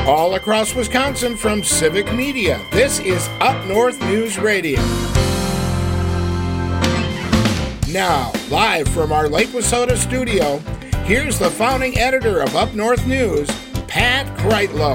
All across Wisconsin from Civic Media, this is Up North News Radio. Now, live from our Lake Wissota studio, here's the founding editor of Up North News, Pat Kreitlow.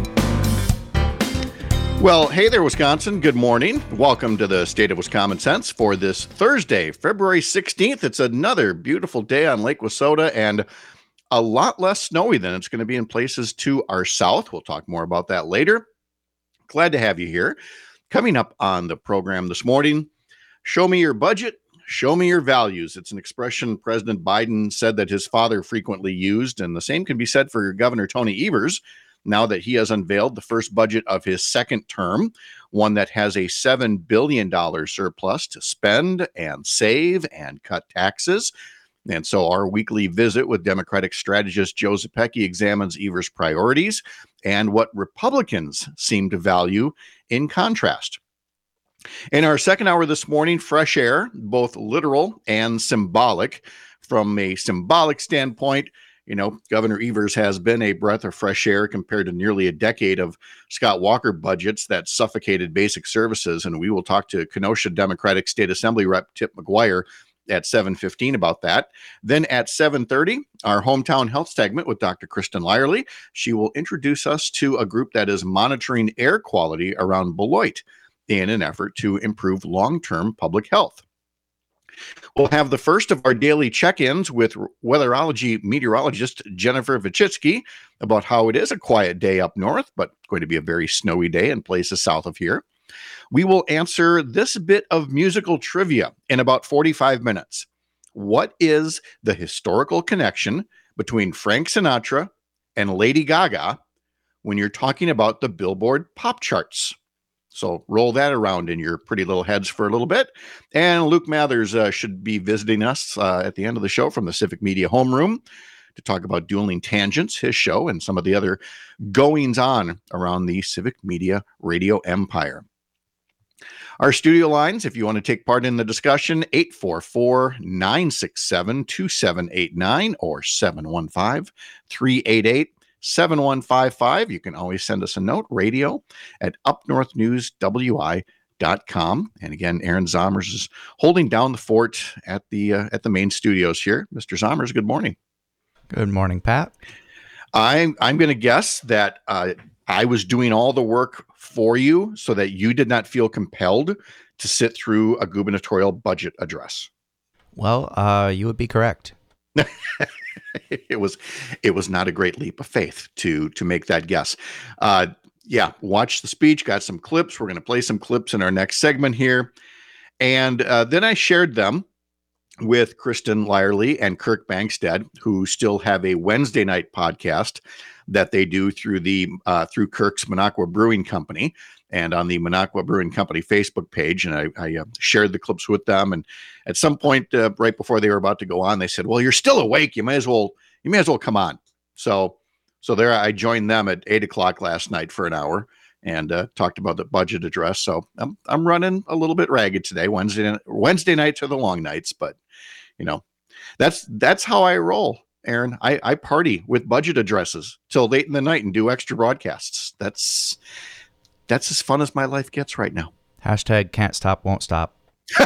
Well, hey there, Wisconsin. Good morning. Welcome to the State of Wisconsin Sense for this Thursday, February 16th. It's another beautiful day on Lake Wissota and a lot less snowy than it's going to be in places to our south. We'll talk more about that later. Glad to have you here. Coming up on the program this morning, show me your budget, show me your values. It's an expression President Biden said that his father frequently used, and the same can be said for Governor Tony Evers now that he has unveiled the first budget of his second term, one that has a $7 billion surplus to spend and save and cut taxes. And so our weekly visit with Democratic strategist Joe Zepecki examines Evers' priorities and what Republicans seem to value in contrast. In our second hour this morning, fresh air, both literal and symbolic. From a symbolic standpoint, Governor Evers has been a breath of fresh air compared to nearly a decade of Scott Walker budgets that suffocated basic services. And we will talk to Kenosha Democratic State Assembly Rep Tip McGuire at 7:15 about that. Then at 7:30, our hometown health segment with Dr. Kristen Lyerly. She will introduce us to a group that is monitoring air quality around Beloit in an effort to improve long-term public health. We'll have the first of our daily check-ins with weatherology meteorologist Jennifer Vichitsky about how it is a quiet day up north, but going to be a very snowy day in places south of here. We will answer this bit of musical trivia in about 45 minutes. What is the historical connection between Frank Sinatra and Lady Gaga when you're talking about the Billboard pop charts? So roll that around in your pretty little heads for a little bit. And Luke Mathers should be visiting us at the end of the show from the Civic Media homeroom to talk about Dueling Tangents, his show, and some of the other goings on around the Civic Media radio empire. Our studio lines, if you want to take part in the discussion, 844-967-2789 or 715-388-7155. You can always send us a note, radio@upnorthnewswi.com. And again, Aaron Zomers is holding down the fort at the main studios here. Mr. Zomers, good morning. Good morning, Pat. I'm going to guess that I was doing all the work for you so that you did not feel compelled to sit through a gubernatorial budget address. Well, you would be correct. It was not a great leap of faith to make that guess. Watch the speech, got some clips. We're going to play some clips in our next segment here. And then I shared them with Kristen Lyerly and Kirk Bankstead, who still have a Wednesday night podcast that they do through Kirk's Minocqua Brewing Company and on the Minocqua Brewing Company Facebook page. And I shared the clips with them. And at some point, right before they were about to go on, they said, "Well, you're still awake. You may as well come on." So there I joined them at 8:00 last night for an hour and talked about the budget address. So I'm running a little bit ragged today. Wednesday nights are the long nights, but that's how I roll. Aaron, I party with budget addresses till late in the night and do extra broadcasts. That's as fun as my life gets right now. Hashtag can't stop, won't stop.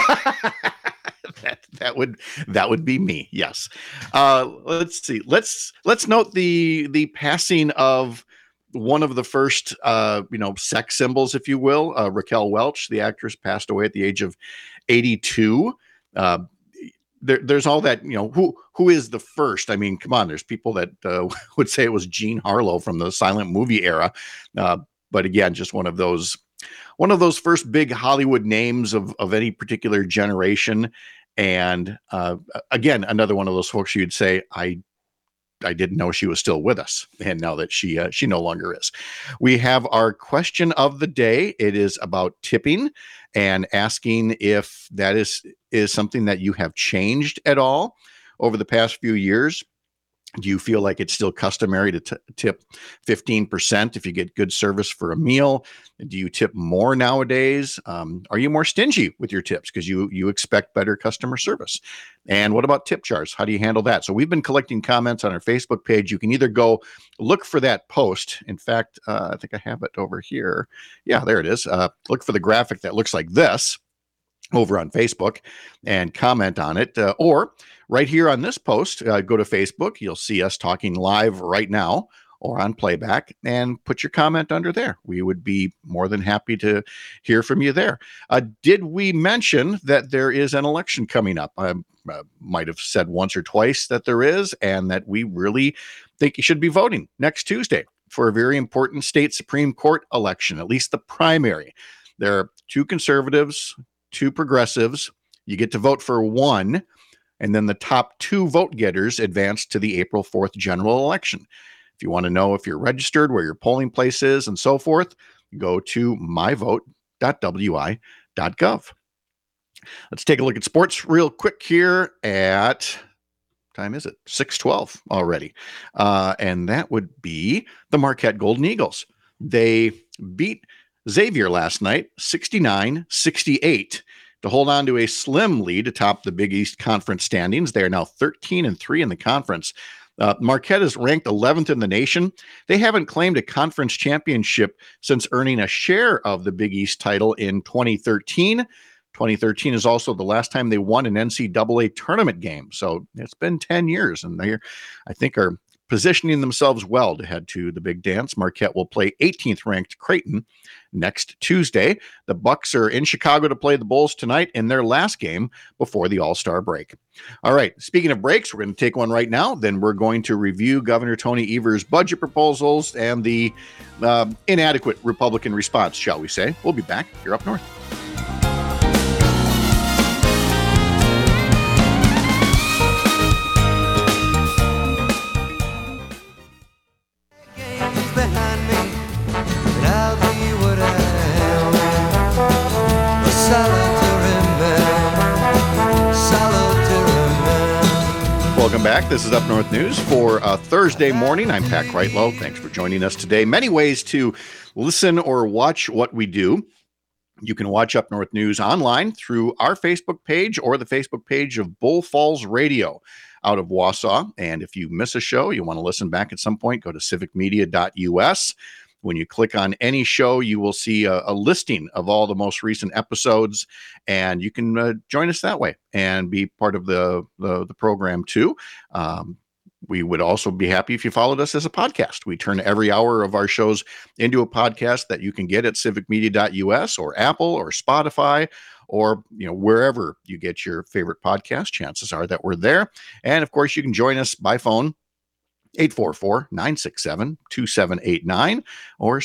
that would be me. Yes. Let's see. Let's note the passing of one of the first, sex symbols, if you will. Raquel Welch, the actress, passed away at the age of 82. There's all that, who is the first? I mean, come on, there's people that would say it was Jean Harlow from the silent movie era. But again, just one of those first big Hollywood names of any particular generation. And again, another one of those folks you'd say, I didn't know she was still with us. And now that she no longer is. We have our question of the day. It is about tipping and asking if that is something that you have changed at all over the past few years. Do you feel like it's still customary to tip 15% if you get good service for a meal? Do you tip more nowadays? Are you more stingy with your tips because you expect better customer service? And what about tip jars? How do you handle that? So we've been collecting comments on our Facebook page. You can either go look for that post. In fact, I think I have it over here. Yeah, there it is. Look for the graphic that looks like this over on Facebook and comment on it. Or right here on this post, go to Facebook. You'll see us talking live right now or on playback, and put your comment under there. We would be more than happy to hear from you there. Did we mention that there is an election coming up? I might have said once or twice that there is, and that we really think you should be voting next Tuesday for a very important state Supreme Court election, at least the primary. There are 2 conservatives, 2 progressives. You get to vote for one, and then the top 2 vote getters advance to the April 4th general election. If you want to know if you're registered, where your polling place is, and so forth, go to myvote.wi.gov. Let's take a look at sports real quick here at, time is it? 6:12 already. And that would be the Marquette Golden Eagles. They beat Xavier last night, 69-68, to hold on to a slim lead atop the Big East Conference standings. They are now 13-3 in the conference. Marquette is ranked 11th in the nation. They haven't claimed a conference championship since earning a share of the Big East title in 2013. 2013 is also the last time they won an NCAA tournament game. So it's been 10 years, and they, I think, are positioning themselves well to head to the big dance. Marquette will play 18th ranked Creighton next Tuesday. The Bucks are in Chicago to play the Bulls tonight in their last game before the All-Star break. All right, speaking of breaks, we're going to take one right now. Then we're going to review Governor Tony Evers' budget proposals and the inadequate Republican response, shall we say. We'll be back here up north. Welcome back. This is Up North News for Thursday morning. I'm Pat Kreitlow. Thanks for joining us today. Many ways to listen or watch what we do. You can watch Up North News online through our Facebook page or the Facebook page of Bull Falls Radio out of Wausau. And if you miss a show, you want to listen back at some point, go to civicmedia.us. When you click on any show, you will see a listing of all the most recent episodes, and you can join us that way and be part of the program too. We would also be happy if you followed us as a podcast. We turn every hour of our shows into a podcast that you can get at civicmedia.us or Apple or Spotify or wherever you get your favorite podcast. Chances are that we're there. And of course, you can join us by phone. 844-967-2789 or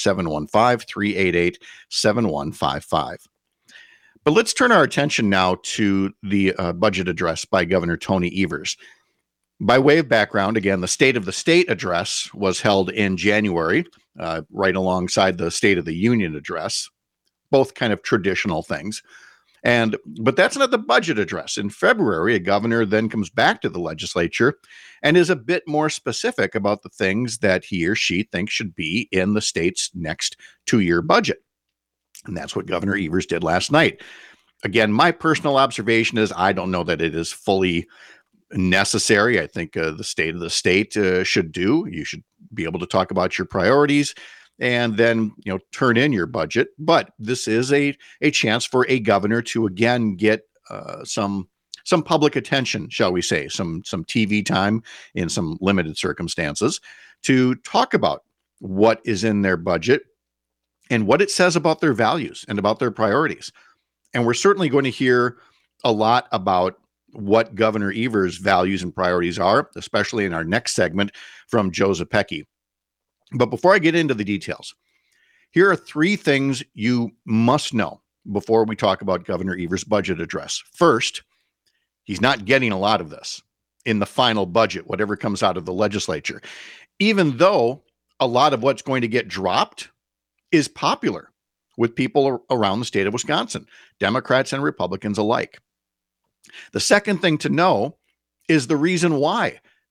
715-388-7155. But let's turn our attention now to the budget address by Governor Tony Evers. By way of background, again, the State of the State address was held in January, right alongside the State of the Union address, both kind of traditional things. But that's not the budget address. In February, a governor then comes back to the legislature and is a bit more specific about the things that he or she thinks should be in the state's next 2-year budget. And that's what Governor Evers did last night. Again, my personal observation is I don't know that it is fully necessary. I think the State of the State should do. You should be able to talk about your priorities and then turn in your budget. But this is a chance for a governor to again get some public attention, shall we say, some TV time in some limited circumstances to talk about what is in their budget and what it says about their values and about their priorities. And we're certainly going to hear a lot about what Governor Evers' values and priorities are, especially in our next segment from Joe Zepecki. But before I get into the details, here are 3 things you must know before we talk about Governor Evers' budget address. First, he's not getting a lot of this in the final budget, whatever comes out of the legislature, even though a lot of what's going to get dropped is popular with people around the state of Wisconsin, Democrats and Republicans alike. The second thing to know is the reason why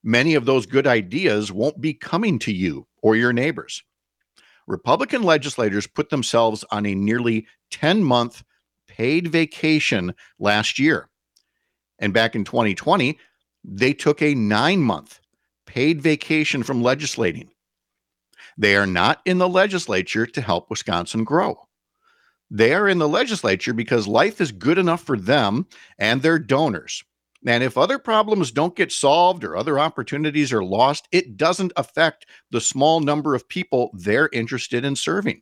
many of those good ideas won't be coming to you or your neighbors. Republican legislators put themselves on a nearly 10-month paid vacation last year. And back in 2020, they took a 9-month paid vacation from legislating. They are not in the legislature to help Wisconsin grow. They are in the legislature because life is good enough for them and their donors. And if other problems don't get solved or other opportunities are lost, it doesn't affect the small number of people they're interested in serving.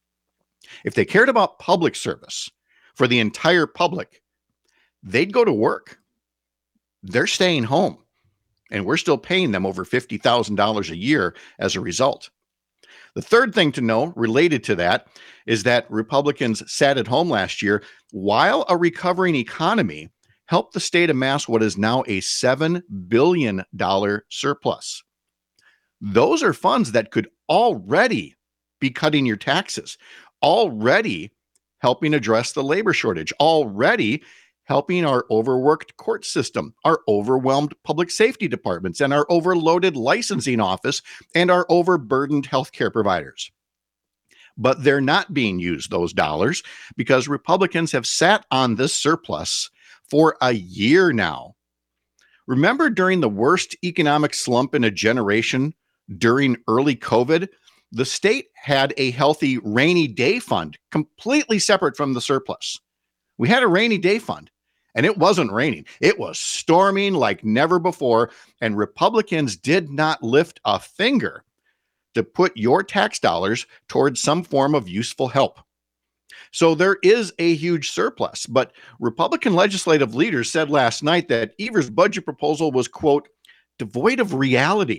If they cared about public service for the entire public, they'd go to work. They're staying home, and we're still paying them over $50,000 a year as a result. The third thing to know related to that is that Republicans sat at home last year while a recovering economy helped the state amass what is now a $7 billion surplus. Those are funds that could already be cutting your taxes, already helping address the labor shortage, already helping our overworked court system, our overwhelmed public safety departments, and our overloaded licensing office, and our overburdened healthcare providers. But they're not being used, those dollars, because Republicans have sat on this surplus for a year now. Remember during the worst economic slump in a generation during early COVID, the state had a healthy rainy day fund completely separate from the surplus. We had a rainy day fund, and it wasn't raining. It was storming like never before, and Republicans did not lift a finger to put your tax dollars towards some form of useful help. So there is a huge surplus, but Republican legislative leaders said last night that Evers' budget proposal was, quote, devoid of reality.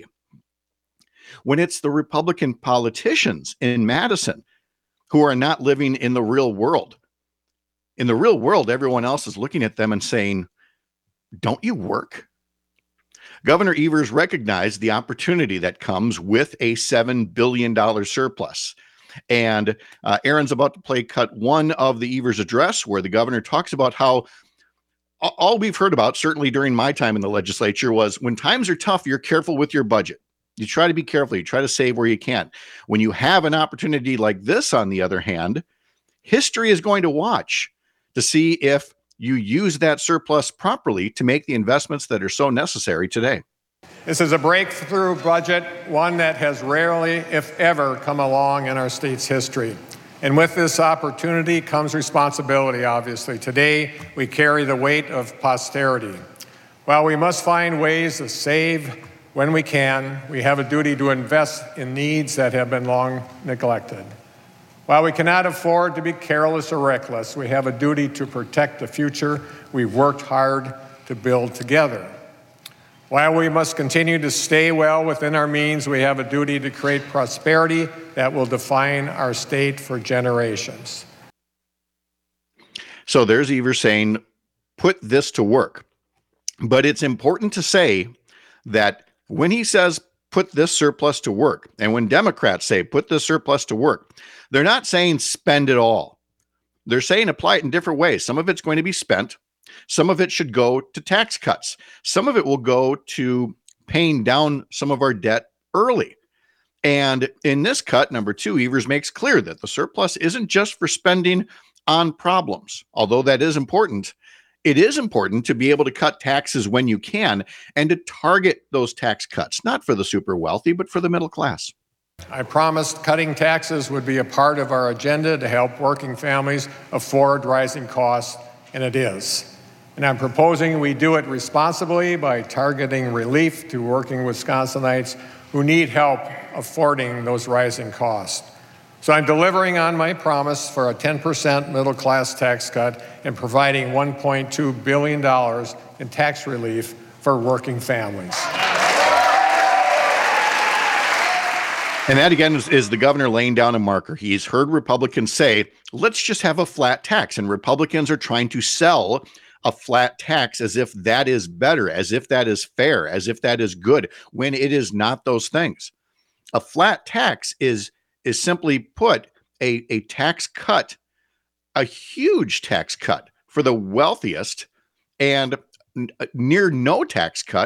When it's the Republican politicians in Madison who are not living in the real world. In the real world, everyone else is looking at them and saying, don't you work? Governor Evers recognized the opportunity that comes with a $7 billion surplus. And Aaron's about to play cut one of the Evers address where the governor talks about how all we've heard about, certainly during my time in the legislature, was when times are tough, you're careful with your budget. You try to be careful. You try to save where you can. When you have an opportunity like this, on the other hand, history is going to watch to see if you use that surplus properly to make the investments that are so necessary today. This is a breakthrough budget, one that has rarely, if ever, come along in our state's history. And with this opportunity comes responsibility, obviously. Today, we carry the weight of posterity. While we must find ways to save when we can, we have a duty to invest in needs that have been long neglected. While we cannot afford to be careless or reckless, we have a duty to protect the future we've worked hard to build together. While we must continue to stay well within our means, we have a duty to create prosperity that will define our state for generations. So there's Evers saying, put this to work. But it's important to say that when he says put this surplus to work, and when Democrats say put this surplus to work, they're not saying spend it all. They're saying apply it in different ways. Some of it's going to be spent. Some of it should go to tax cuts. Some of it will go to paying down some of our debt early. And in this cut, number 2, Evers makes clear that the surplus isn't just for spending on problems, although that is important. It is important to be able to cut taxes when you can and to target those tax cuts, not for the super wealthy, but for the middle class. I promised cutting taxes would be a part of our agenda to help working families afford rising costs, and it is. And I'm proposing we do it responsibly by targeting relief to working Wisconsinites who need help affording those rising costs. So I'm delivering on my promise for a 10% middle-class tax cut and providing $1.2 billion in tax relief for working families. And that, again, is the governor laying down a marker. He's heard Republicans say, let's just have a flat tax. And Republicans are trying to sell a flat tax as if that is better, as if that is fair, as if that is good, when it is not those things. A flat tax is simply put a tax cut, a huge tax cut for the wealthiest, and near no tax cut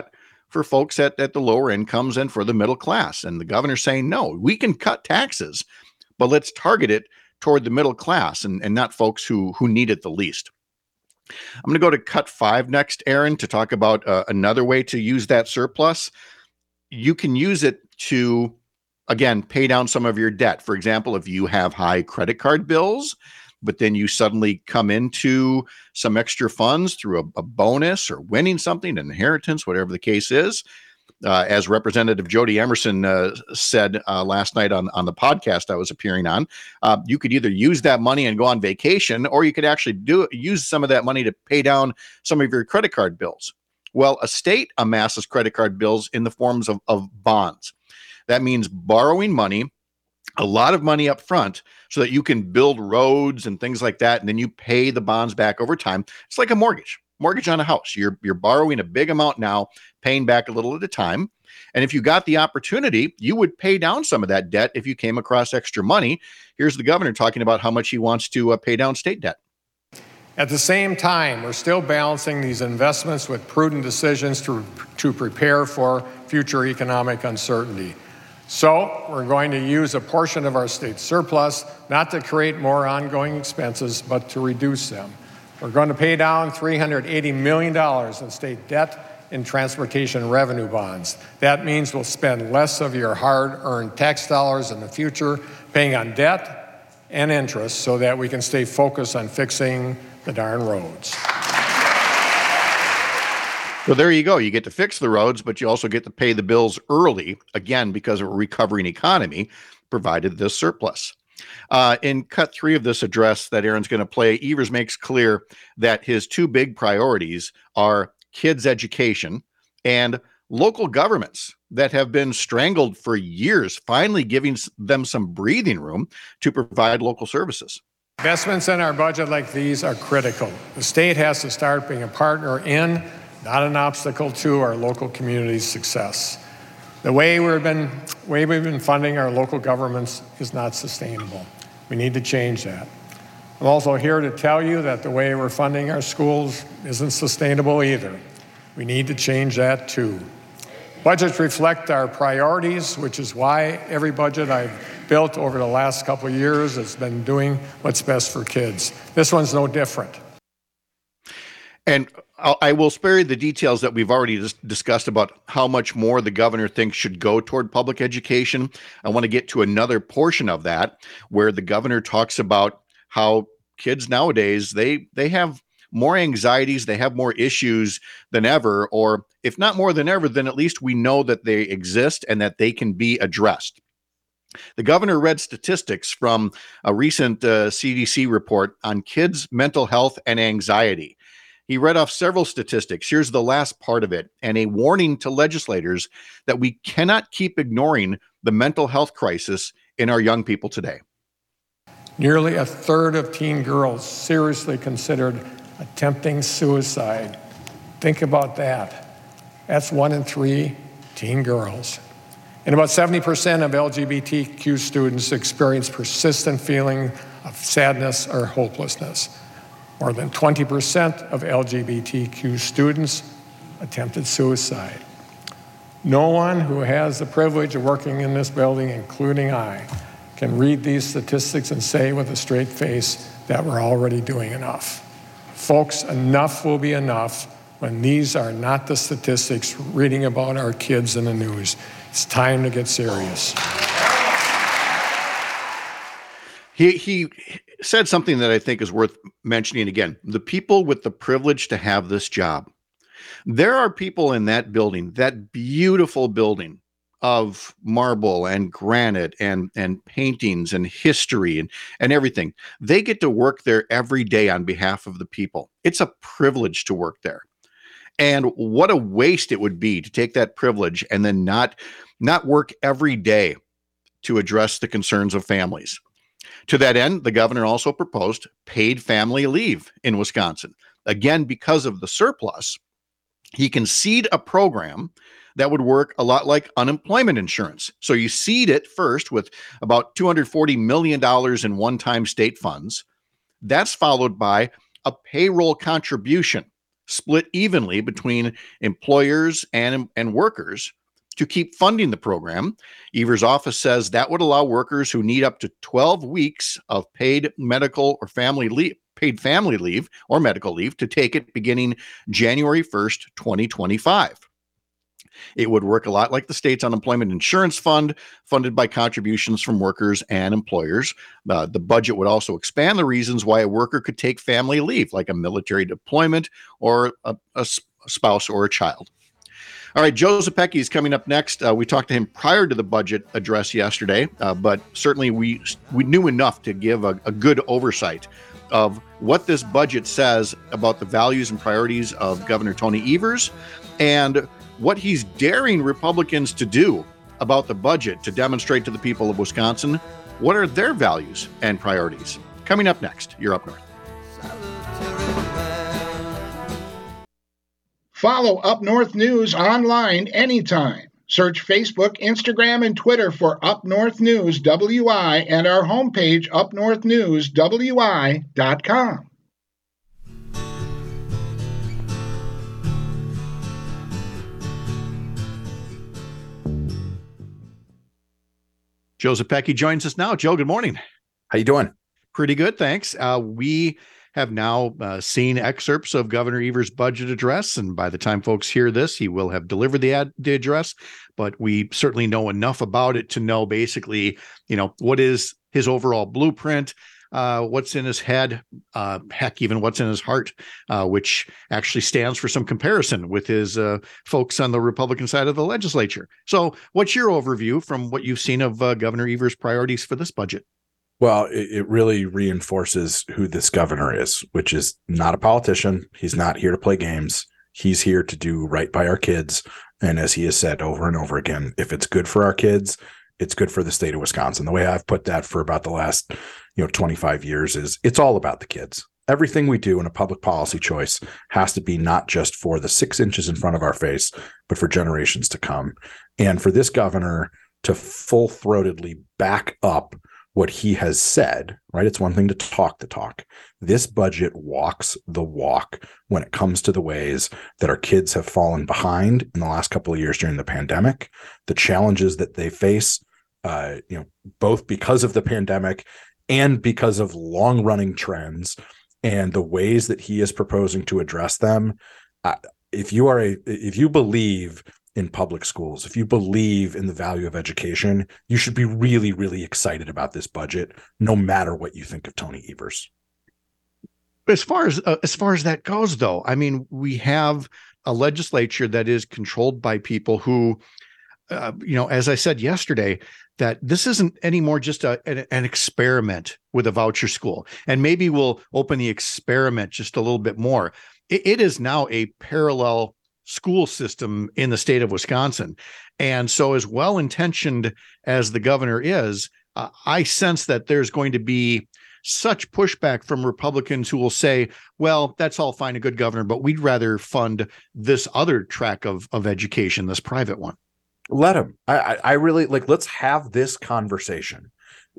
for folks at the lower incomes and for the middle class. And the governor's saying, no, we can cut taxes, but let's target it toward the middle class and not folks who need it the least. I'm going to go to cut 5 next, Aaron, to talk about another way to use that surplus. You can use it to, again, pay down some of your debt. For example, if you have high credit card bills, but then you suddenly come into some extra funds through a bonus or winning something, an inheritance, whatever the case is. As Representative Jody Emerson said last night on the podcast I was appearing on, you could either use that money and go on vacation, or you could actually use some of that money to pay down some of your credit card bills. Well, a state amasses credit card bills in the forms of bonds. That means borrowing money, a lot of money up front, so that you can build roads and things like that, and then you pay the bonds back over time. It's like a mortgage on a house. You're borrowing a big amount now, paying back a little at a time. And if you got the opportunity, you would pay down some of that debt if you came across extra money. Here's the governor talking about how much he wants to pay down state debt. At the same time, we're still balancing these investments with prudent decisions to prepare for future economic uncertainty. So we're going to use a portion of our state surplus not to create more ongoing expenses, but to reduce them. We're going to pay down $380 million in state debt in transportation revenue bonds. That means we'll spend less of your hard-earned tax dollars in the future paying on debt and interest so that we can stay focused on fixing the darn roads. So there you go. You get to fix the roads, but you also get to pay the bills early, again, because of a recovering economy, provided this surplus. In cut 3 of this address that Aaron's going to play, Evers makes clear that his 2 big priorities are kids' education and local governments that have been strangled for years, finally giving them some breathing room to provide local services. Investments in our budget like these are critical. The state has to start being a partner in, not an obstacle to, our local community's success. The way we've been funding our local governments is not sustainable. We need to change that. I'm also here to tell you that the way we're funding our schools isn't sustainable either. We need to change that too. Budgets reflect our priorities, which is why every budget I've built over the last couple of years has been doing what's best for kids. This one's no different. And I will spare you the details that we've already discussed about how much more the governor thinks should go toward public education. I want to get to another portion of that where the governor talks about how kids nowadays, they have more anxieties, they have more issues than ever, or if not more than ever, then at least we know that they exist and that they can be addressed. The governor read statistics from a recent CDC report on kids' mental health and anxiety. He read off several statistics. Here's the last part of it, and a warning to legislators that we cannot keep ignoring the mental health crisis in our young people today. Nearly a third of teen girls seriously considered attempting suicide. Think about that. That's 1 in 3 teen girls. And about 70% of LGBTQ students experience persistent feeling of sadness or hopelessness. More than 20% of LGBTQ students attempted suicide. No one who has the privilege of working in this building, including I, can read these statistics and say with a straight face that we're already doing enough. Folks, enough will be enough when these are not the statistics reading about our kids in the news. It's time to get serious. He said something that I think is worth mentioning again. The people with the privilege to have this job. There are people in that building, that beautiful building of marble and granite and paintings and history and everything. They get to work there every day on behalf of the people. It's a privilege to work there. And what a waste it would be to take that privilege and then not work every day to address the concerns of families. To that end, the governor also proposed paid family leave in Wisconsin. Again, because of the surplus, he can seed a program that would work a lot like unemployment insurance. So you seed it first with about $240 million in one-time state funds. That's followed by a payroll contribution. split evenly between employers and workers to keep funding the program. Evers' office says that would allow workers who need up to 12 weeks of paid medical or family leave or medical leave to take it beginning January 1st, 2025. It would work a lot like the state's unemployment insurance fund, funded by contributions from workers and employers. The budget would also expand the reasons why a worker could take family leave, like a military deployment or a spouse or a child. All right, Joe Zepecki is coming up next. We talked to him prior to the budget address yesterday, but certainly we knew enough to give a good oversight of what this budget says about the values and priorities of Governor Tony Evers and what he's daring Republicans to do about the budget to demonstrate to the people of Wisconsin what are their values and priorities. Coming up next, you're Up North. Follow Up North News online anytime. Search Facebook, Instagram, and Twitter for Up North News WI and our homepage, upnorthnewswi.com. Joe Zepecki joins us now. Joe, good morning. How you doing? Pretty good, thanks. We have now seen excerpts of Governor Evers' budget address, and by the time folks hear this, he will have delivered the address, but we certainly know enough about it to know basically, what is his overall blueprint, what's in his head, heck, even what's in his heart, which actually stands for some comparison with his folks on the Republican side of the legislature. So what's your overview from what you've seen of Governor Evers' priorities for this budget? Well, it really reinforces who this governor is, which is not a politician. He's not here to play games. He's here to do right by our kids. And as he has said over and over again, if it's good for our kids, it's good for the state of Wisconsin. The way I've put that for about the last 25 years is it's all about the kids. Everything we do in a public policy choice has to be not just for the 6 inches in front of our face, but for generations to come. And for this governor to full-throatedly back up what he has said, right? It's one thing to talk the talk. This budget walks the walk when it comes to the ways that our kids have fallen behind in the last couple of years during the pandemic, the challenges that they face, both because of the pandemic and because of long-running trends, and the ways that he is proposing to address them. If you believe in public schools, if you believe in the value of education, you should be really, really excited about this budget, no matter what you think of Tony Evers. As far as that goes, though, I mean, we have a legislature that is controlled by people who, as I said yesterday, that this isn't anymore just an experiment with a voucher school. And maybe we'll open the experiment just a little bit more. It is now a parallel school system in the state of Wisconsin. And so as well-intentioned as the governor is, I sense that there's going to be such pushback from Republicans who will say, well, that's all fine and good, Governor, but we'd rather fund this other track of education, this private one. Let him. I really let's have this conversation.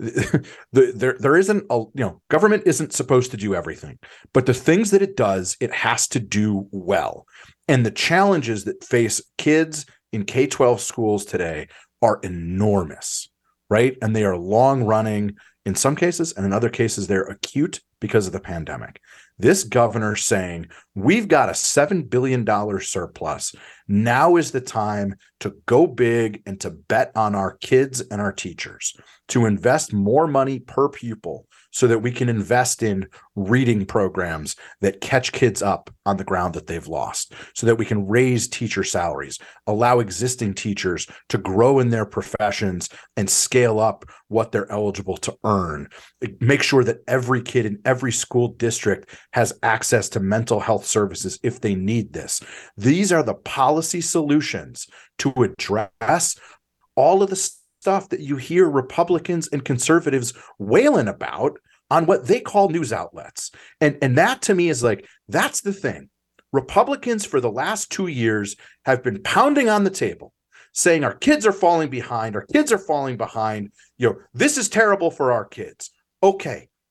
There isn't government isn't supposed to do everything, but the things that it does, it has to do well. And the challenges that face kids in K-12 schools today are enormous, right? And they are long running in some cases, and in other cases, they're acute because of the pandemic. This governor saying, we've got a $7 billion surplus. Now is the time to go big and to bet on our kids and our teachers, to invest more money per pupil so that we can invest in reading programs that catch kids up on the ground that they've lost, so that we can raise teacher salaries, allow existing teachers to grow in their professions and scale up what they're eligible to earn, make sure that every kid in every school district has access to mental health services if they need this. These are the policy solutions to address all of the stuff that you hear Republicans and conservatives wailing about on what they call news outlets. And that to me is that's the thing. Republicans for the last 2 years have been pounding on the table saying our kids are falling behind. Our kids are falling behind. This is terrible for our kids. Okay.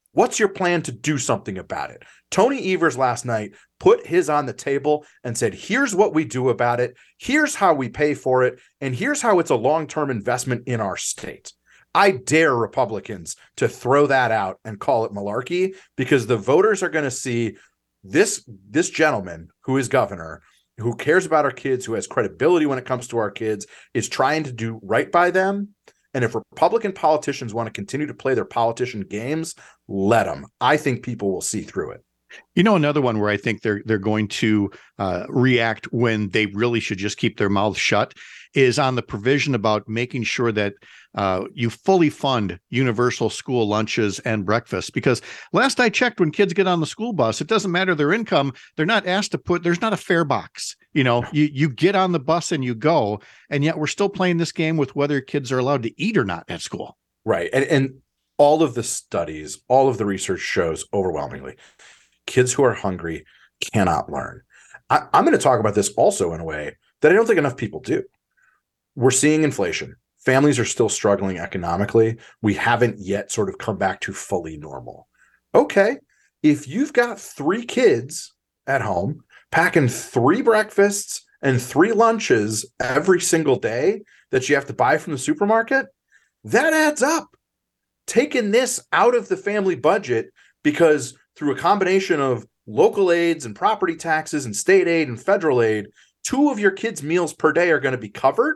What's your plan to do something about it? Tony Evers last night put his on the table and said, here's what we do about it. Here's how we pay for it. And here's how it's a long-term investment in our state. I dare Republicans to throw that out and call it malarkey, because the voters are going to see this gentleman who is governor, who cares about our kids, who has credibility when it comes to our kids, is trying to do right by them. And if Republican politicians want to continue to play their politician games, let them. I think people will see through it. You know, another one where I think they're going to react when they really should just keep their mouths shut is on the provision about making sure that you fully fund universal school lunches and breakfast. Because last I checked, when kids get on the school bus, it doesn't matter their income. They're not asked to there's not a fare box. You know, you get on the bus and you go, and yet we're still playing this game with whether kids are allowed to eat or not at school. Right. And all of the studies, all of the research shows overwhelmingly, kids who are hungry cannot learn. I'm going to talk about this also in a way that I don't think enough people do. We're seeing inflation. Families are still struggling economically. We haven't yet sort of come back to fully normal. Okay, if you've got 3 kids at home, packing 3 breakfasts and 3 lunches every single day that you have to buy from the supermarket, that adds up. Taking this out of the family budget because through a combination of local aids and property taxes and state aid and federal aid, 2 of your kids' meals per day are going to be covered.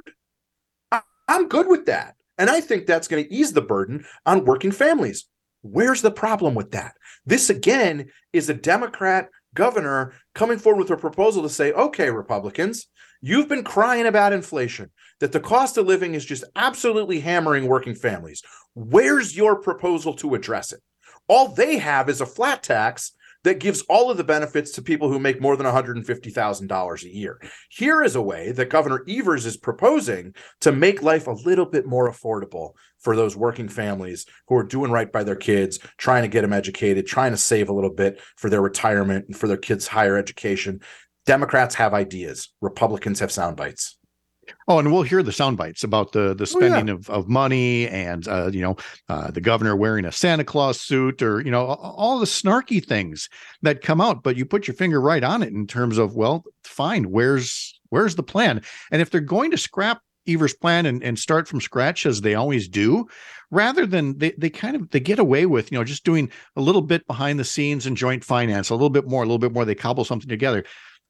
I'm good with that. And I think that's going to ease the burden on working families. Where's the problem with that? This, again, is a Democrat governor coming forward with a proposal to say, okay, Republicans, you've been crying about inflation, that the cost of living is just absolutely hammering working families. Where's your proposal to address it? All they have is a flat tax that gives all of the benefits to people who make more than $150,000 a year. Here is a way that Governor Evers is proposing to make life a little bit more affordable for those working families who are doing right by their kids, trying to get them educated, trying to save a little bit for their retirement and for their kids' higher education. Democrats have ideas. Republicans have sound bites. Oh, and we'll hear the sound bites about the spending of money and, the governor wearing a Santa Claus suit or, all the snarky things that come out. But you put your finger right on it in terms of, well, fine, where's the plan? And if they're going to scrap Evers' plan and start from scratch, as they always do, rather than they get away with, just doing a little bit behind the scenes and joint finance, a little bit more, they cobble something together.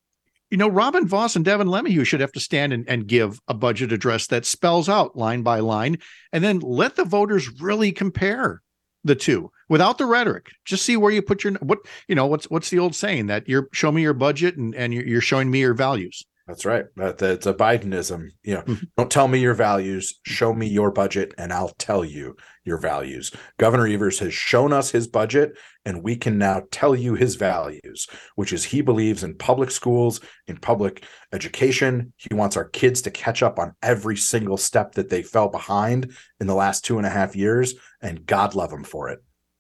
Robin Vos and Devin LeMahieu should have to stand and give a budget address that spells out line by line, and then let the voters really compare the two without the rhetoric. Just see where you put what's the old saying that you're show me your budget and you're showing me your values. That's right. That's a Bidenism. Don't tell me your values, show me your budget, and I'll tell you your values. Governor Evers has shown us his budget, and we can now tell you his values, which is he believes in public schools, in public education. He wants our kids to catch up on every single step that they fell behind in the last 2.5 years, and God love him for it.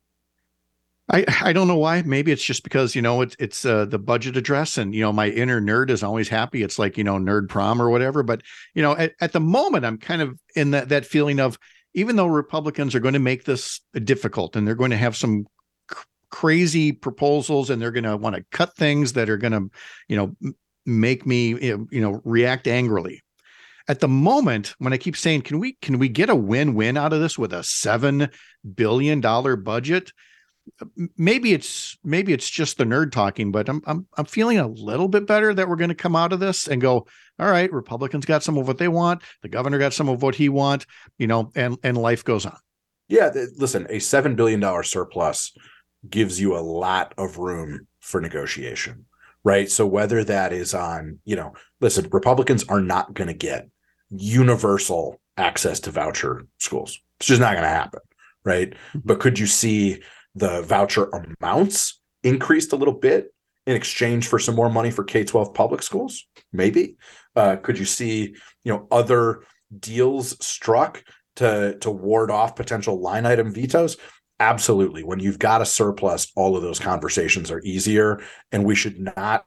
I don't know why. Maybe it's just because, it's the budget address and, my inner nerd is always happy. It's like, nerd prom or whatever. But, at the moment, I'm kind of in that feeling of, even though Republicans are going to make this difficult and they're going to have some crazy proposals and they're going to want to cut things that are going to, make me, react angrily. At the moment, when I keep saying, can we get a win-win out of this with a $7 billion budget? Maybe it's just the nerd talking, but I'm feeling a little bit better that we're going to come out of this and go, all right, Republicans got some of what they want, the governor got some of what he wants, and life goes on. Yeah, listen, a $7 billion surplus gives you a lot of room for negotiation, right? So whether that is on, listen, Republicans are not going to get universal access to voucher schools. It's just not going to happen, right? But could you see the voucher amounts increased a little bit in exchange for some more money for K-12 public schools? Maybe. Could you see, other deals struck to ward off potential line item vetoes? Absolutely. When you've got a surplus, all of those conversations are easier, and we should not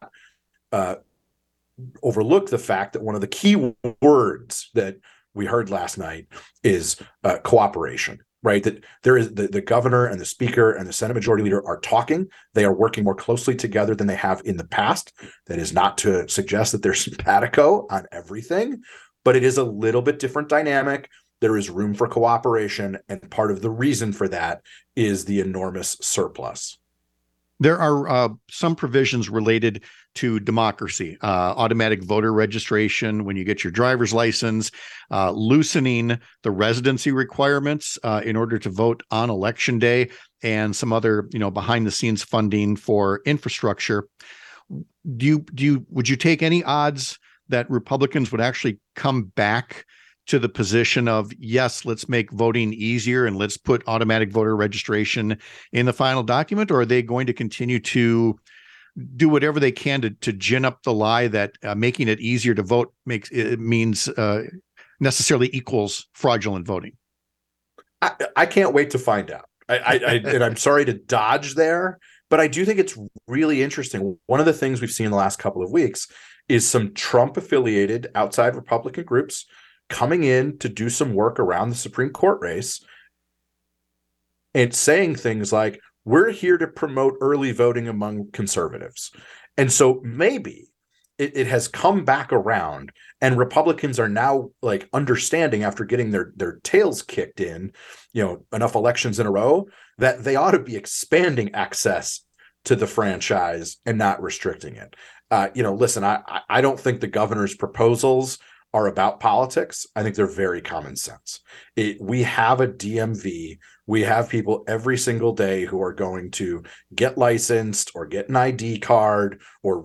overlook the fact that one of the key words that we heard last night is cooperation. right? That there is the governor and the speaker and the Senate Majority Leader are talking. They are working more closely together than they have in the past. That is not to suggest that they're simpatico on everything, but it is a little bit different dynamic. There is room for cooperation, and part of the reason for that is the enormous surplus. There are some provisions related to democracy, automatic voter registration when you get your driver's license, loosening the residency requirements in order to vote on election day, and some other, behind the scenes funding for infrastructure. Would you take any odds that Republicans would actually come back to the position of, yes, let's make voting easier and let's put automatic voter registration in the final document? Or are they going to continue to do whatever they can to gin up the lie that making it easier to vote means necessarily equals fraudulent voting? I can't wait to find out. And I'm sorry to dodge there, but I do think it's really interesting. One of the things we've seen in the last couple of weeks is some Trump-affiliated outside Republican groups coming in to do some work around the Supreme Court race and saying things like, we're here to promote early voting among conservatives. And so maybe it has come back around, and Republicans are now like understanding, after getting their tails kicked in, enough elections in a row, that they ought to be expanding access to the franchise and not restricting it. Listen, I don't think the governor's proposals are about politics. I think they're very common sense. We have a DMV. We have people every single day who are going to get licensed or get an ID card or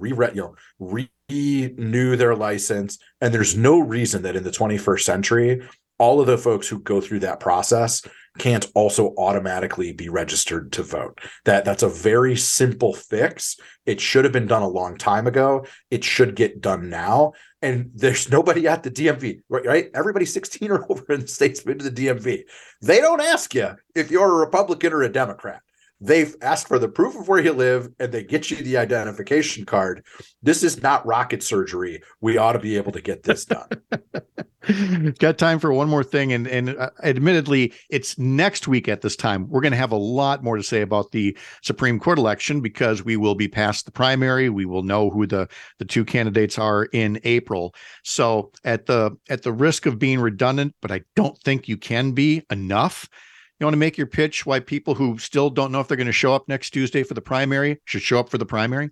renew their license. And there's no reason that in the 21st century, all of the folks who go through that process can't also automatically be registered to vote. That's a very simple fix. It should have been done a long time ago. It should get done now. And there's nobody at the DMV, right? Everybody 16 or over in the state's been to the DMV. They don't ask you if you're a Republican or a Democrat. They've asked for the proof of where you live, and they get you the identification card. This is not rocket surgery. We ought to be able to get this done. Got time for one more thing. And admittedly, it's next week at this time. We're going to have a lot more to say about the Supreme Court election because we will be past the primary. We will know who the two candidates are in April. So at the risk of being redundant, but I don't think you can be enough, you want to make your pitch why people who still don't know if they're going to show up next Tuesday for the primary should show up for the primary?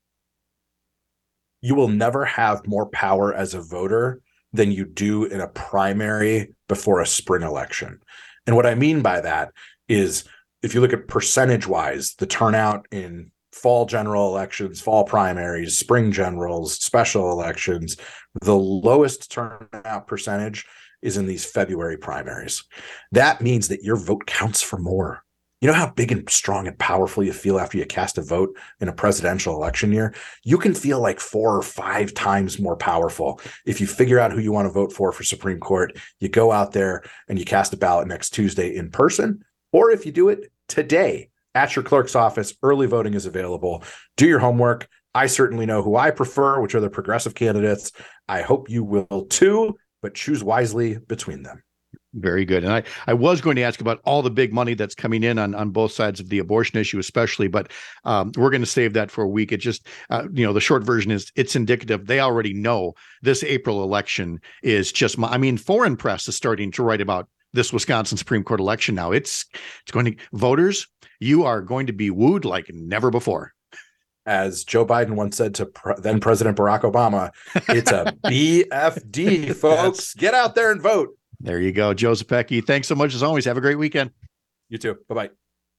You will never have more power as a voter than you do in a primary before a spring election. And what I mean by that is, if you look at percentage-wise, the turnout in fall general elections, fall primaries, spring generals, special elections, the lowest turnout percentage is in these February primaries. That means that your vote counts for more. You know how big and strong and powerful you feel after you cast a vote in a presidential election year? You can feel like 4 or 5 times more powerful if you figure out who you want to vote for Supreme Court. You go out there and you cast a ballot next Tuesday in person, or if you do it today at your clerk's office, early voting is available. Do your homework. I certainly know who I prefer, which are the progressive candidates. I hope you will too, but choose wisely between them. Very good. And I was going to ask about all the big money that's coming in on both sides of the abortion issue, especially, but we're going to save that for a week. It just, the short version is it's indicative. They already know this April election is just, foreign press is starting to write about this Wisconsin Supreme Court election now. It's going to, voters, you are going to be wooed like never before. As Joe Biden once said to then President Barack Obama, it's a BFD, folks. Get out there and vote. There you go. Joe Zepecki, thanks so much as always. Have a great weekend. You too. Bye-bye.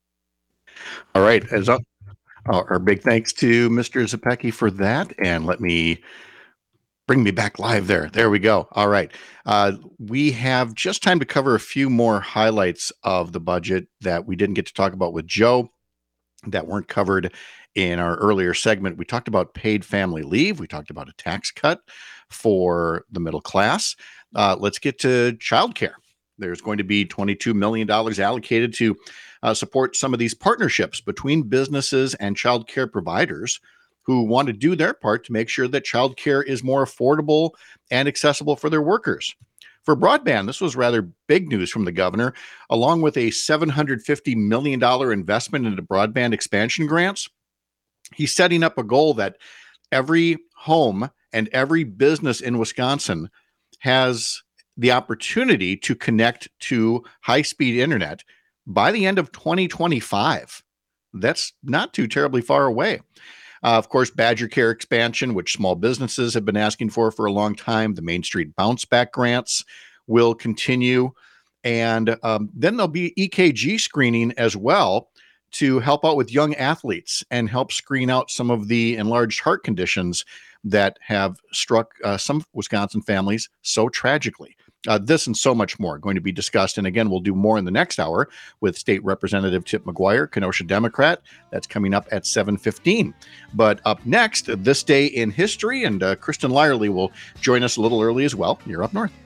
All right. As our big thanks to Mr. Zepecki for that. And let me bring me back live there. There we go. All right. We have just time to cover a few more highlights of the budget that we didn't get to talk about with Joe that weren't covered in our earlier segment. We talked about paid family leave. We talked about a tax cut for the middle class. Let's get to childcare. There's going to be $22 million allocated to support some of these partnerships between businesses and childcare providers who want to do their part to make sure that childcare is more affordable and accessible for their workers. For broadband, this was rather big news from the governor, along with a $750 million investment into broadband expansion grants. He's setting up a goal that every home and every business in Wisconsin has the opportunity to connect to high-speed internet by the end of 2025. That's not too terribly far away. Of course, Badger Care expansion, which small businesses have been asking for a long time. The Main Street Bounce Back grants will continue. And then there'll be EKG screening as well to help out with young athletes and help screen out some of the enlarged heart conditions that have struck some Wisconsin families so tragically. This and so much more going to be discussed. And again, we'll do more in the next hour with State Representative Tip McGuire, Kenosha Democrat. That's coming up at 7:15. But up next, This Day in History, and Kristen Lyerly will join us a little early as well. You're up north.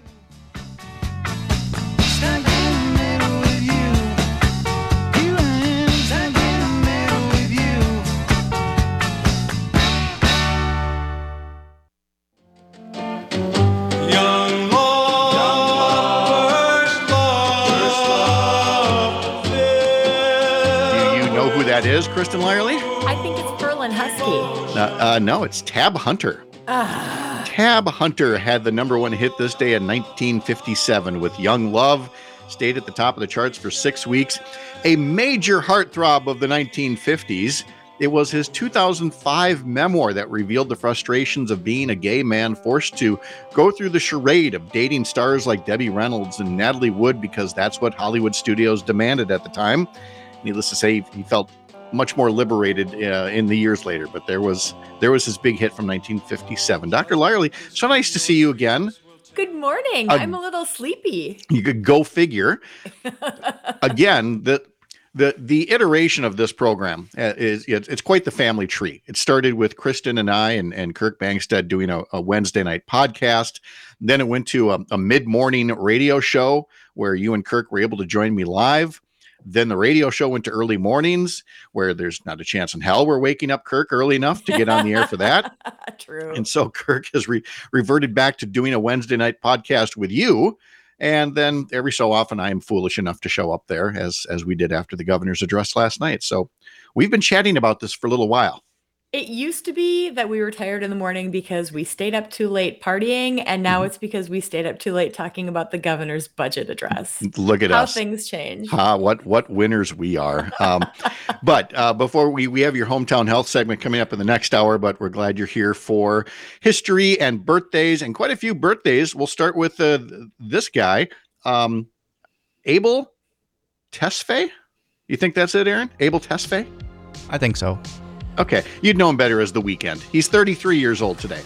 That is Kristen Lyerly? I think it's Ferlin Husky. No, it's Tab Hunter. Tab Hunter had the number one hit this day in 1957 with Young Love. Stayed at the top of the charts for 6 weeks. A major heartthrob of the 1950s. It was his 2005 memoir that revealed the frustrations of being a gay man forced to go through the charade of dating stars like Debbie Reynolds and Natalie Wood because that's what Hollywood studios demanded at the time. Needless to say, he felt much more liberated in the years later, but there was his big hit from 1957. Dr. Lyerly, so nice to see you again. Good morning. I'm a little sleepy. You could go figure. Again, the iteration of this program it's quite the family tree. It started with Kristen and I and Kirk Bangstead doing a Wednesday night podcast. Then it went to a mid-morning radio show where you and Kirk were able to join me live. Then the radio show went to early mornings, where there's not a chance in hell we're waking up Kirk early enough to get on the air for that. True. And so Kirk has reverted back to doing a Wednesday night podcast with you. And then every so often I am foolish enough to show up there, as we did after the governor's address last night. So we've been chatting about this for a little while. It used to be that we were tired in the morning because we stayed up too late partying, and now it's because we stayed up too late talking about the governor's budget address. Look at us. How things change. What winners we are. But before we have your hometown health segment coming up in the next hour, but we're glad you're here for history and birthdays, and quite a few birthdays. We'll start with this guy, Abel Tesfaye. You think that's it, Aaron? Abel Tesfaye? I think so. Okay, you'd know him better as The Weeknd. He's 33 years old today.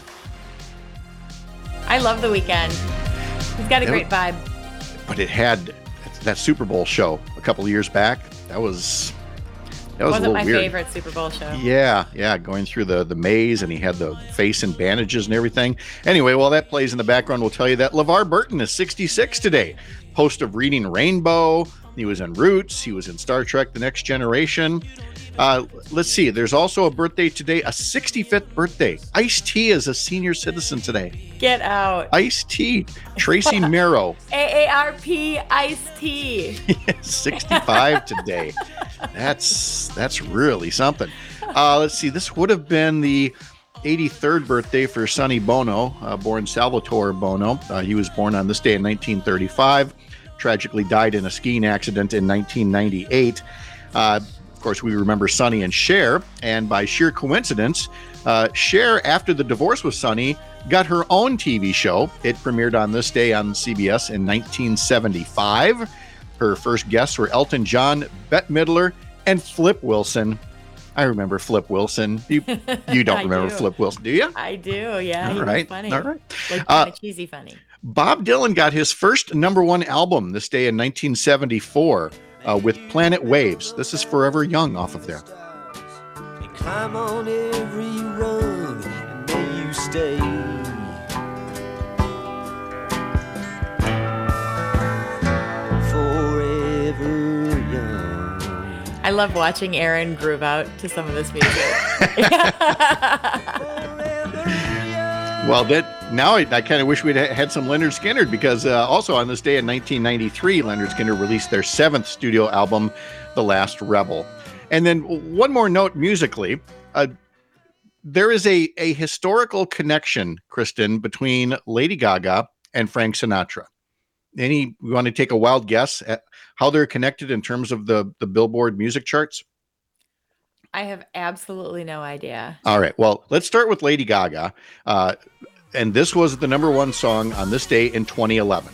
I love The Weeknd. He's got a great vibe. But it had that Super Bowl show a couple of years back. That was a little my weird. favorite Super Bowl show. Yeah, going through the maze, and he had the face in bandages and everything. Anyway, while that plays in the background, we'll tell you that LeVar Burton is 66 today. Host of Reading Rainbow. He was in Roots. He was in Star Trek: The Next Generation. Let's see. There's also a birthday today, a 65th birthday. Ice-T is a senior citizen today. Get out. Ice-T. Tracy Merrow. AARP Ice-T. 65 today. That's really something. Let's see. This would have been the 83rd birthday for Sonny Bono, born Salvatore Bono. He was born on this day in 1935. Tragically died in a skiing accident in 1998. Of course, we remember Sonny and Cher, and by sheer coincidence, Cher, after the divorce with Sonny, got her own TV show. It premiered on this day on CBS in 1975. Her first guests were Elton John, Bette Midler, and Flip Wilson. I remember Flip Wilson. You don't remember Flip Wilson, do you? I do, yeah. All right. Funny. All right. Like kind of cheesy funny. Bob Dylan got his first number one album this day in 1974. With Planet Waves. This is Forever Young off of there. They climb on every rung and there you stay. Forever young. I love watching Aaron groove out to some of this music. Well, now I kind of wish we'd had some Leonard Skinner, because also on this day in 1993, Leonard Skinner released their 7th studio album, The Last Rebel. And then one more note musically, there is a historical connection, Kristen, between Lady Gaga and Frank Sinatra. We want to take a wild guess at how they're connected in terms of the Billboard music charts? I have absolutely no idea. All right. Well, let's start with Lady Gaga. And this was the number 1 song on this day in 2011.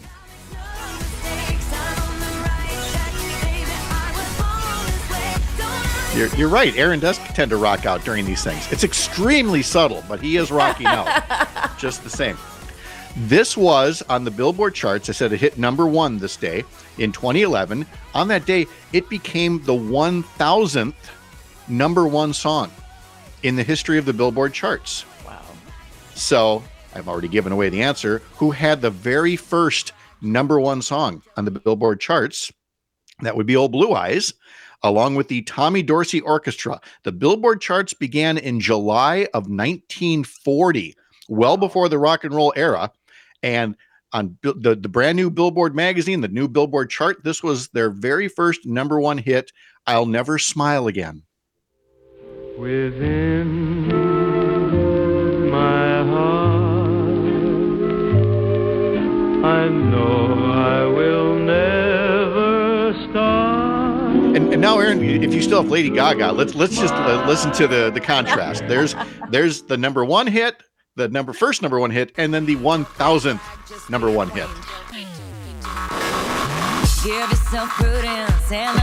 You're right. Aaron does tend to rock out during these things. It's extremely subtle, but he is rocking out just the same. This was on the Billboard charts. I said it hit number 1 this day in 2011. On that day, it became the 1,000th number 1 song in the history of the Billboard charts. Wow. So I've already given away the answer. Who had the very first number 1 song on the Billboard charts? That would be Old Blue Eyes, along with the Tommy Dorsey Orchestra. The Billboard charts began in July of 1940, well before the rock and roll era. And on the brand new Billboard magazine, the new Billboard chart, this was their very first number 1 hit, I'll Never Smile Again. Within my heart, I know I will never start. And now, Aaron, if you still have Lady Gaga, let's just listen to the contrast. There's the number 1 hit, the first number 1 hit, and then the 1,000th number 1 hit. Give yourself prudence and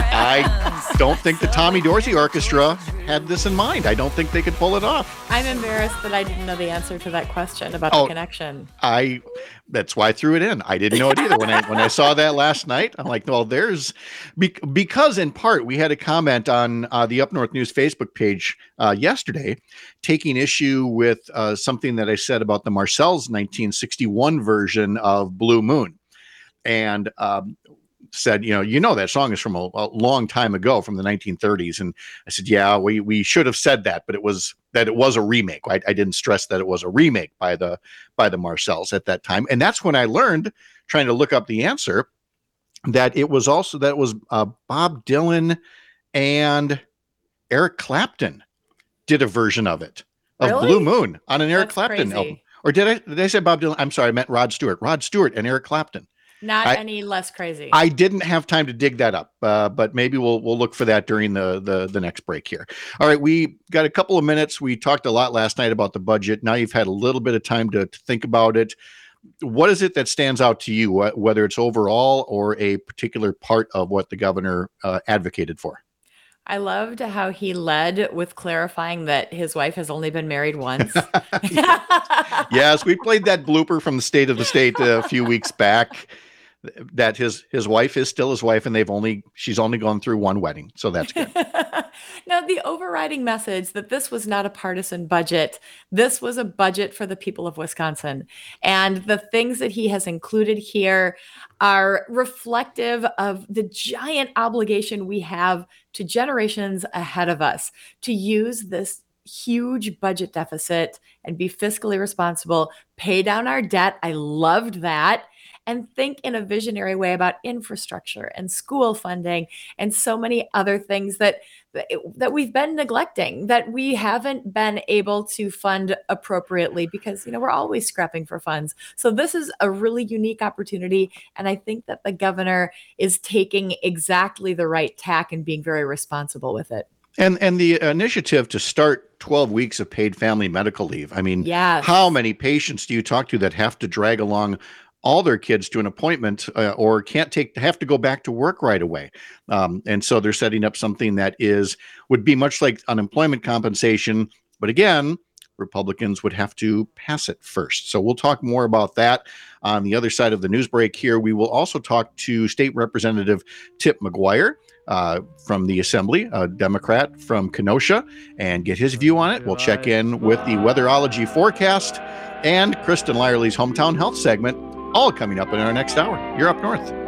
I don't think the Tommy Dorsey Orchestra had this in mind. I don't think they could pull it off. I'm embarrassed that I didn't know the answer to that question about the connection. That's why I threw it in. I didn't know it either. When I saw that last night, I'm like, well, because in part we had a comment on the Up North News Facebook page yesterday, taking issue with something that I said about the Marcel's 1961 version of Blue Moon. And said, that song is from a long time ago, from the 1930s. And I said, yeah, we should have said that, but it was a remake. I didn't stress that it was a remake by the Marcells at that time. And that's when I learned, trying to look up the answer, that it was Bob Dylan and Eric Clapton did a version of it, of Really? Blue Moon, on an Eric That's Clapton crazy. album. Or did I say Bob Dylan? I'm sorry, I meant Rod Stewart. Rod Stewart and Eric Clapton. Not any less crazy. I didn't have time to dig that up, but maybe we'll look for that during the next break here. All right, we got a couple of minutes. We talked a lot last night about the budget. Now you've had a little bit of time to think about it. What is it that stands out to you, whether it's overall or a particular part of what the governor advocated for? I loved how he led with clarifying that his wife has only been married once. Yes, we played that blooper from the State of the State a few weeks back, that his wife is still his wife, and she's only gone through one wedding. So that's good. Now, the overriding message that this was not a partisan budget, this was a budget for the people of Wisconsin. And the things that he has included here are reflective of the giant obligation we have to generations ahead of us to use this huge budget deficit and be fiscally responsible, pay down our debt. I loved that. And think in a visionary way about infrastructure and school funding and so many other things that we've been neglecting, that we haven't been able to fund appropriately because, we're always scrapping for funds. So this is a really unique opportunity. And I think that the governor is taking exactly the right tack and being very responsible with it. And the initiative to start 12 weeks of paid family medical leave. I mean, Yes. How many patients do you talk to that have to drag along all their kids to an appointment or have to go back to work right away? And so they're setting up something that would be much like unemployment compensation. But again, Republicans would have to pass it first. So we'll talk more about that on the other side of the news break here. We will also talk to State Representative Tip McGuire from the Assembly, a Democrat from Kenosha, and get his view on it. We'll check in with the weatherology forecast and Kristen Lyerly's hometown health segment, all coming up in our next hour. You're Up North.